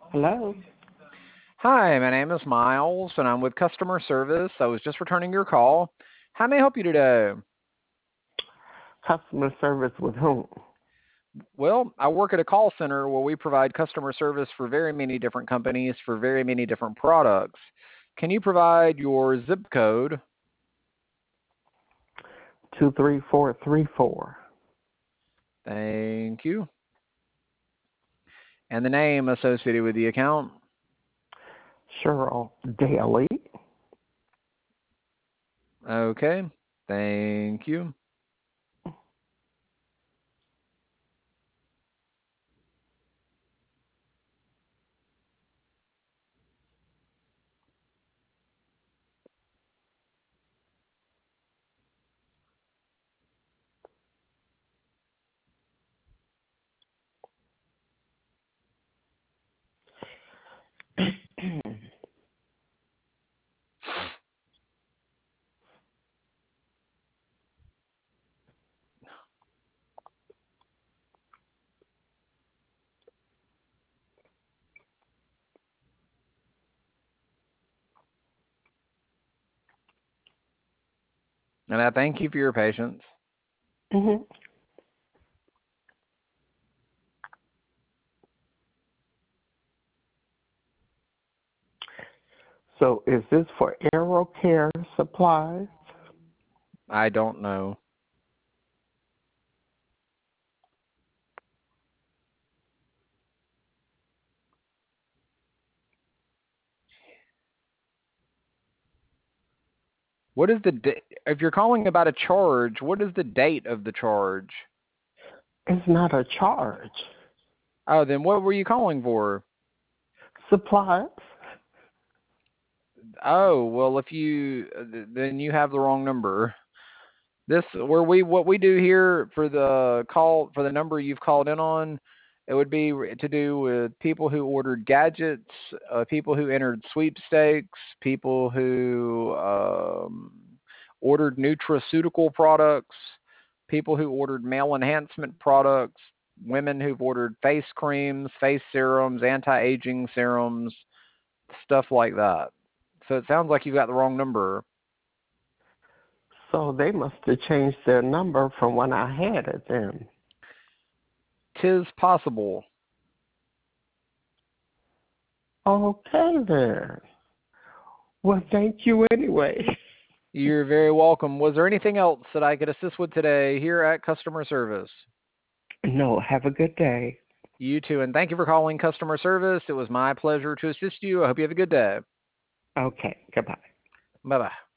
Hello. Hi, my name is Miles, and I'm with customer service. I was just returning your call. How may I help you today? Customer service with whom? Well, I work at a call center where we provide customer service for very many different companies for very many different products. Can you provide your zip code? 23434. Thank you. And the name associated with the account? Cheryl Daly. Okay. Thank you. And I thank you for your patience. hmm So is this for AeroCare supplies? I don't know. What is if you're calling about a charge, what is the date of the charge? It's not a charge. Oh, then what were you calling for? Supplies? Oh, well, if you then you have the wrong number. What we do here for the call for the number you've called in on, it would be to do with people who ordered gadgets, people who entered sweepstakes, people who ordered nutraceutical products, people who ordered male enhancement products, women who've ordered face creams, face serums, anti-aging serums, stuff like that. So it sounds like you've got the wrong number. So they must have changed their number from when I had it then. 'Tis possible. Okay then. Well, thank you anyway. You're very welcome. Was there anything else that I could assist with today here at customer service? No, have a good day. You too, and thank you for calling customer service. It was my pleasure to assist you. I hope you have a good day. Okay, goodbye. Bye bye.